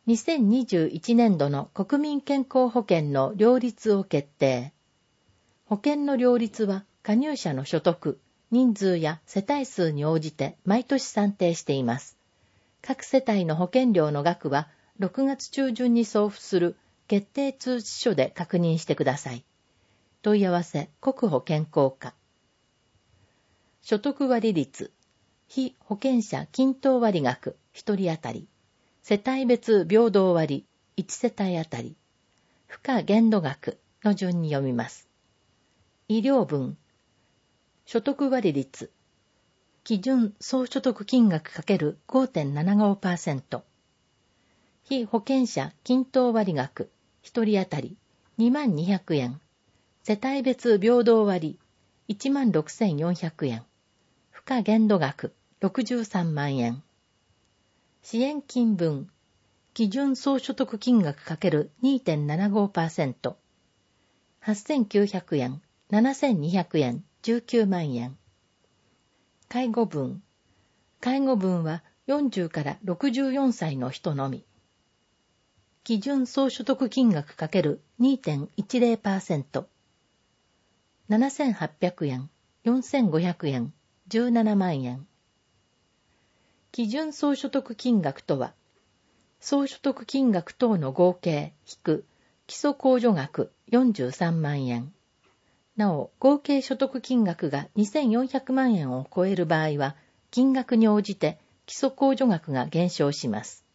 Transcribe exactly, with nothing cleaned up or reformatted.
にせんにじゅういちねんどの国民健康保険の料率を決定。保険の料率は加入者の所得、人数や世帯数に応じて毎年算定しています。各世帯の保険料の額はろくがつ中旬に送付する決定通知書で確認してください。問い合わせ国保健康課。所得割率、被保険者均等割額ひとり当たり、世帯別平等割いち世帯当たり、付加限度額の順に読みます。医療分、所得割率、基準総所得金額 ×ごてんななごパーセント、被保険者均等割額ひとり当たりにまんにひゃくえん、世帯別平等割いちまんろくせんよんひゃくえん、付加限度額ろくじゅうさんまんえん。支援金分、基準総所得金額 ×にてんななごパーセント、はっせんきゅうひゃくえん、ななせんにひゃくえん、じゅうきゅうまんえん。介護分、介護分はよんじゅうからろくじゅうよんさいの人のみ。基準総所得金額 ×にてんいちぜろパーセント、ななせんはっぴゃくえん、よんせんごひゃくえん、じゅうななまんえん。基準総所得金額とは、総所得金額等の合計引く基礎控除額よんじゅうさんまんえん。なお、合計所得金額がにせんよんひゃくまんえんを超える場合は、金額に応じて基礎控除額が減少します。